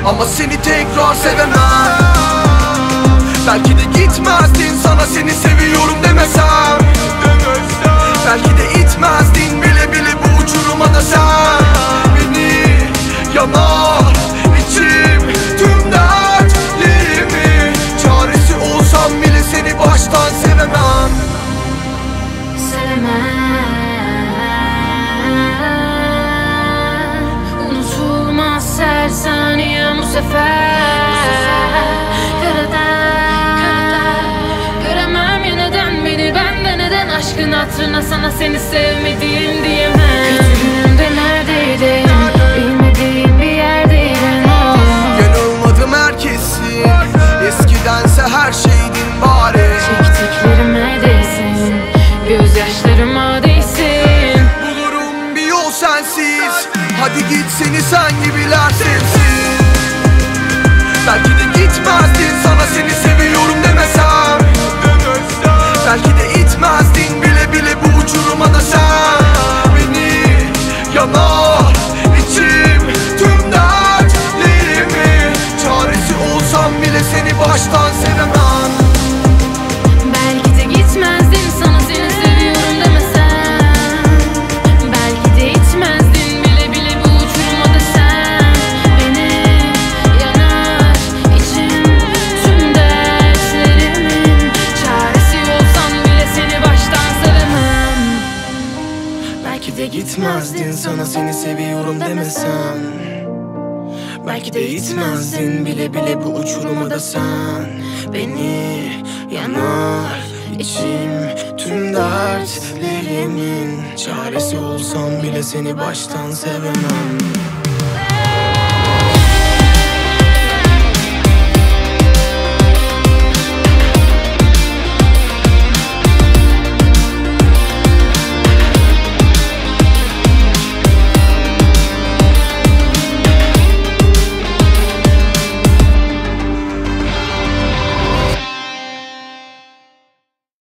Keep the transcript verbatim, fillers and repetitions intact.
ama seni tekrar sevemem. Belki de gitmezdin sana seni seviyorum demesem. Belki de itmezdin bile bile bu uçuruma da sen. Beni yanar içim tüm dertlerimi, çaresi olsam bile seni baştan sevemem. Sevemem. Unutulmaz her saniyem bu sefer. Göremem yeniden beni bende neden, aşkın hatırına sana seni sevmediğim diyemem. Kötü günümde neredeydin, bilmediğim bir yerdeydin. Yanılmadım herkesin, eskidense her şeydin bari. Çektiklerime değsin, gözyaşlarıma değsin. Bulurum bir yol sensiz, hadi git seni sen gibiler sevsin. Belki de gitmezdin sana seni seviyorum demesem. Belki de itmezdin bile bile bu uçuruma da sen. Beni yanar içim tüm dertlerimi, çaresi olsam bile seni baştan sevemem. Belki de gitmezdin sana seni seviyorum demesem. Belki de itmezdin bile bile bu uçuruma da sen. Beni yanar içim tüm dertlerimin, çaresi olsam bile seni baştan sevemem. Belki de gitmezdin sana seni seviyorum demesem. Belki de itmezdin bile bile bu uçuruma da sen. Beni yanar içim tüm dertlerimin, çaresi olsam bile seni baştan sevemem.